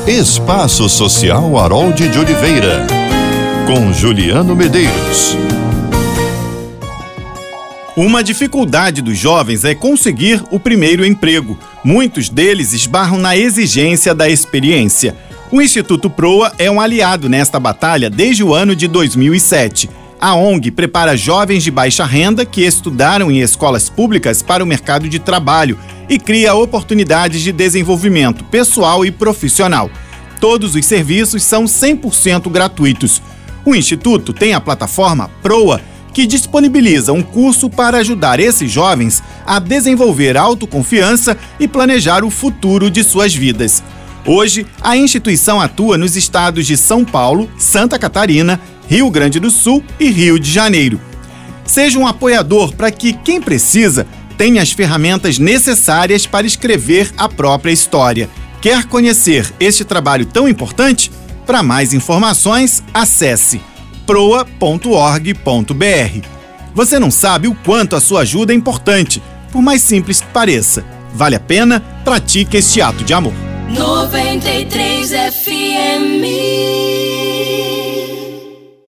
Espaço Social Harold de Oliveira, com Juliano Medeiros. Uma dificuldade dos jovens é conseguir o primeiro emprego. Muitos deles esbarram na exigência da experiência. O Instituto Proa é um aliado nesta batalha desde o ano de 2007. A ONG prepara jovens de baixa renda que estudaram em escolas públicas para o mercado de trabalho e cria oportunidades de desenvolvimento pessoal e profissional. Todos os serviços são 100% gratuitos. O Instituto tem a plataforma Proa, que disponibiliza um curso para ajudar esses jovens a desenvolver autoconfiança e planejar o futuro de suas vidas. Hoje, a instituição atua nos estados de São Paulo, Santa Catarina, Rio Grande do Sul e Rio de Janeiro. Seja um apoiador para que quem precisa tenha as ferramentas necessárias para escrever a própria história. Quer conhecer este trabalho tão importante? Para mais informações, acesse proa.org.br. Você não sabe o quanto a sua ajuda é importante, por mais simples que pareça. Vale a pena? Pratique este ato de amor. 93 FM